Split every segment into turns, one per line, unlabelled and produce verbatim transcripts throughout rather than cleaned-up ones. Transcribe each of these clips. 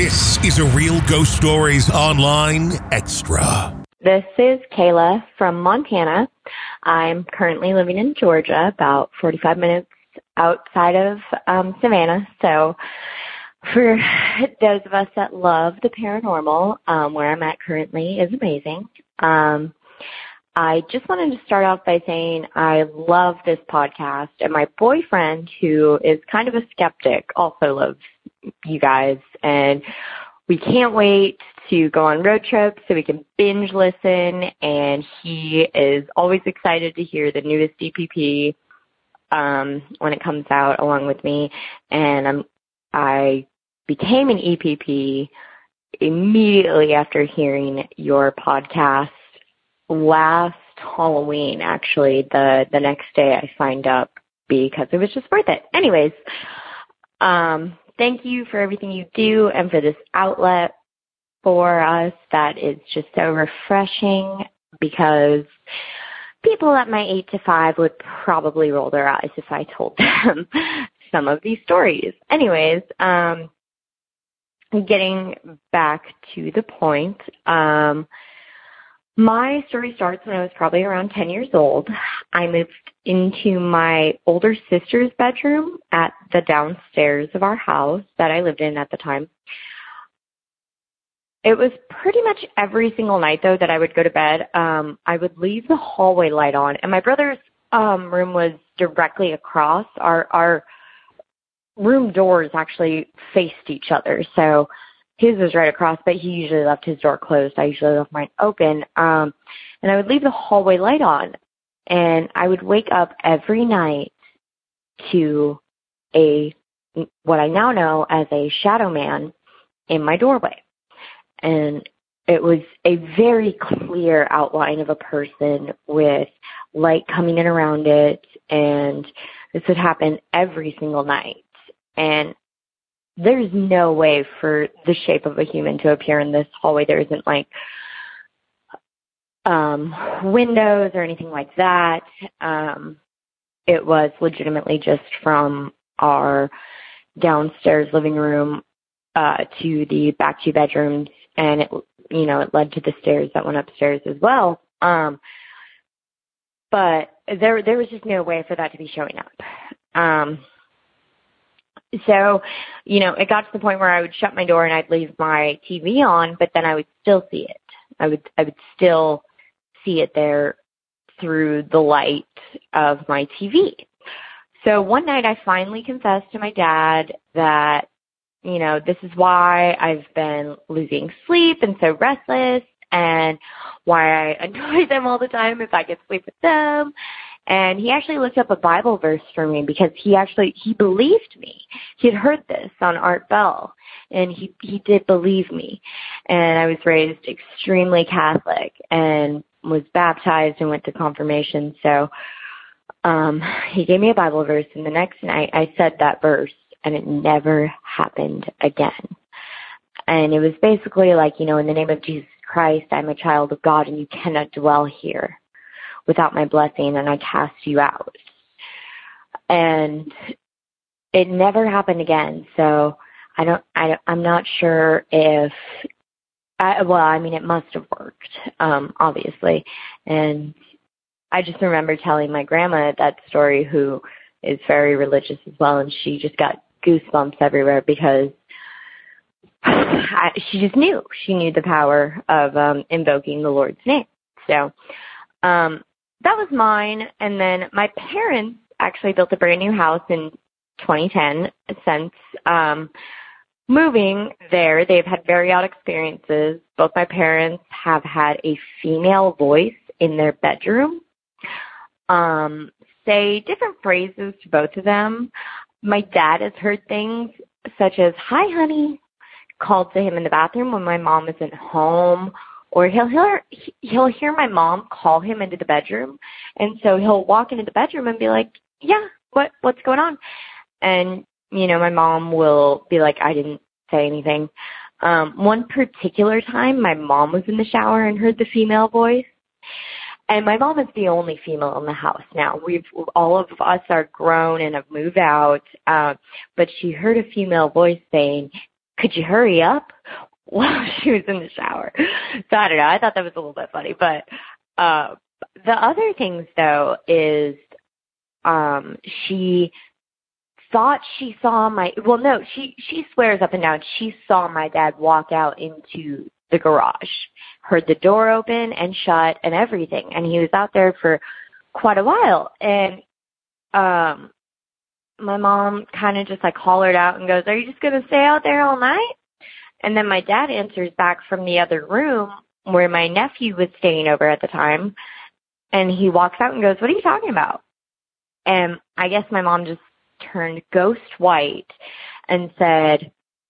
This is a Real Ghost Stories Online Extra.
This is Kayla from Montana. I'm currently living in Georgia, about forty-five minutes outside of um, Savannah. So for those of us that love the paranormal, um, where I'm at currently is amazing. Um, I just wanted to start off by saying I love this podcast, and my boyfriend, who is kind of a skeptic, also loves you guys, and we can't wait to go on road trips so we can binge listen, and he is always excited to hear the newest E P P um, when it comes out along with me, and I'm, I became an E P P immediately after hearing your podcast last Halloween. Actually, the, the next day I signed up because it was just worth it. Anyways, um, thank you for everything you do and for this outlet for us that is just so refreshing, because people at my eight to five would probably roll their eyes if I told them some of these stories. Anyways, um, getting back to the point, um, my story starts when I was probably around ten years old. I moved into my older sister's bedroom at the downstairs of our house that I lived in at the time. It was pretty much every single night, though, that I would go to bed. Um, I would leave the hallway light on, and my brother's um, room was directly across. Our, our room doors actually faced each other, so his was right across, but he usually left his door closed. I usually left mine open. Um, and I would leave the hallway light on, and I would wake up every night to a, what I now know as a shadow man in my doorway. And it was a very clear outline of a person with light coming in around it, and this would happen every single night. And there's no way for the shape of a human to appear in this hallway. There isn't like um, windows or anything like that. Um, it was legitimately just from our downstairs living room uh, to the back two bedrooms, and it, you know, it led to the stairs that went upstairs as well. Um, but there, there was just no way for that to be showing up. Um, So, you know, it got to the point where I would shut my door and I'd leave my T V on, but then I would still see it. I would, I would still see it there through the light of my T V. So one night I finally confessed to my dad that, you know, this is why I've been losing sleep and so restless, and why I annoy them all the time if I could sleep with them. And he actually looked up a Bible verse for me, because he actually, he believed me. He had heard this on Art Bell, and he, he did believe me. And I was raised extremely Catholic and was baptized and went to confirmation. So um, he gave me a Bible verse, and the next night I said that verse, and it never happened again. And it was basically like, you know, in the name of Jesus Christ, I'm a child of God, and you cannot dwell here without my blessing, and I cast you out. And it never happened again. So I don't, I don't I'm not sure if, I, well, I mean, it must have worked, um, obviously. And I just remember telling my grandma that story, who is very religious as well, and she just got goosebumps everywhere, because I, she just knew. She knew the power of um, invoking the Lord's name. So, um, that was mine. And then my parents actually built a brand new house in twenty ten. Since um, moving there, they've had very odd experiences. Both my parents have had a female voice in their bedroom um, say different phrases to both of them. My dad has heard things such as, "Hi, honey," called to him in the bathroom when my mom isn't home. Or he'll hear, he'll hear my mom call him into the bedroom. And so he'll walk into the bedroom and be like, "Yeah, what, what's going on?" And, you know, my mom will be like, "I didn't say anything." Um, one particular time, my mom was in the shower and heard the female voice. And my mom is the only female in the house now. We've, all of us are grown and have moved out. Uh, but she heard a female voice saying, could you hurry up? While she was in the shower. So I don't know. I thought that was a little bit funny. But uh, the other things, though, is um, she thought she saw my, well, no, she, she swears up and down she saw my dad walk out into the garage, heard the door open and shut and everything. And he was out there for quite a while. And um, my mom kind of just like hollered out and goes, "Are you just going to stay out there all night?" And then my dad answers back from the other room where my nephew was staying over at the time. And he walks out and goes, "What are you talking about?" And I guess my mom just turned ghost white and said,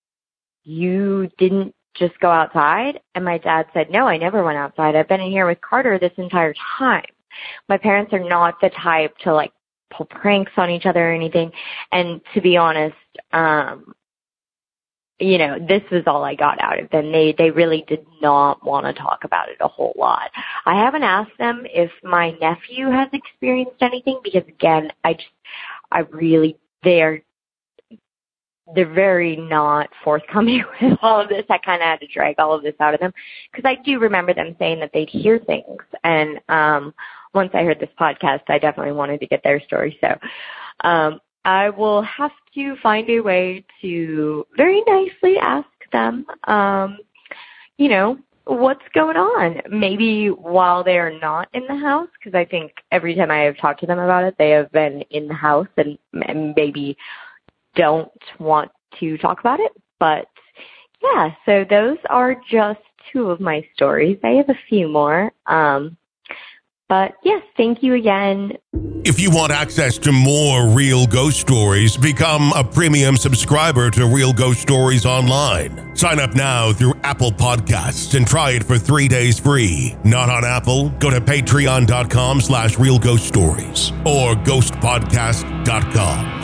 "You didn't just go outside?" And my dad said, "No, I never went outside. I've been in here with Carter this entire time." My parents are not the type to like pull pranks on each other or anything. And to be honest, um, you know, this was all I got out of them. They, they really did not want to talk about it a whole lot. I haven't asked them if my nephew has experienced anything because, again, I just, I really, they're, they're very not forthcoming with all of this. I kind of had to drag all of this out of them because I do remember them saying that they'd hear things. And um, once I heard this podcast, I definitely wanted to get their story. So um, I will have to find a way to very nicely ask them, um, you know, what's going on. Maybe while they are not in the house, because I think every time I have talked to them about it, they have been in the house and, and maybe don't want to talk about it. But yeah, so those are just two of my stories. I have a few more. Um, but yes, thank you again.
If you want access to more Real Ghost Stories, become a premium subscriber to Real Ghost Stories Online. Sign up now through Apple Podcasts and try it for three days free. Not on Apple? Go to patreon.com slash Real Ghost Stories or ghost podcast dot com.